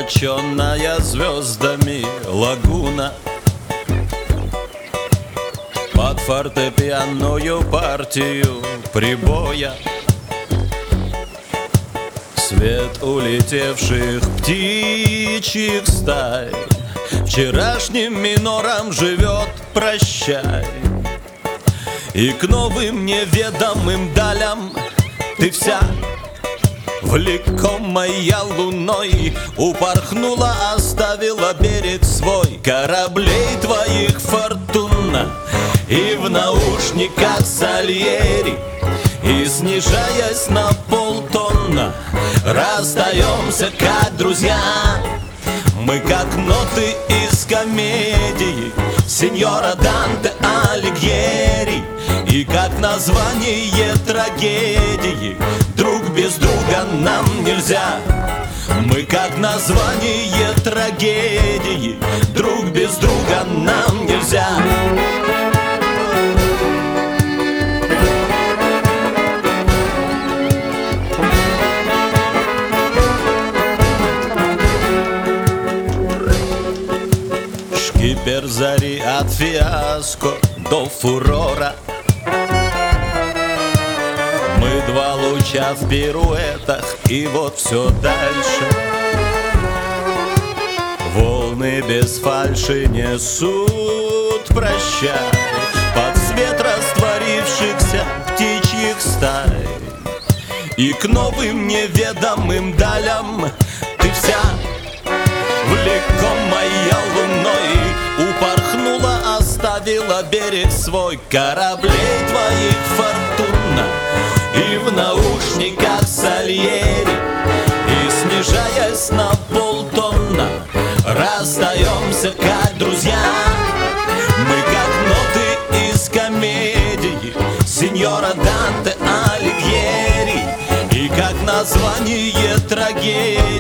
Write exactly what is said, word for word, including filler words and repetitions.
Золоченая звездами лагуна, под фортепианную партию прибоя свет улетевших птичьих стай вчерашним минором живет прощай. И к новым неведомым далям ты вся влекомая луной упорхнула, оставила берег свой. Кораблей твоих фортуна, и в наушниках Сальери, и снижаясь на полтонна расстаемся как друзья. Мы как ноты из комедии сеньора Данте Алигьери, и как название трагедии друг без друга нам нельзя. Мы как название трагедии друг без друга нам нельзя. Шкипер зари от фиаско до фурора, мы два луча в пируэтах, и вот все дальше. Волны без фальши несут прощай под свет растворившихся птичьих стай. И к новым неведомым далям ты вся влекомая луной упорхнула, оставила берег свой. Кораблей твоих фортуна, и в наушниках Сальери, и снижаясь на полтонна расстаемся как друзья. Мы как ноты из комедии сеньора Данте Алигьери, и как название трагедии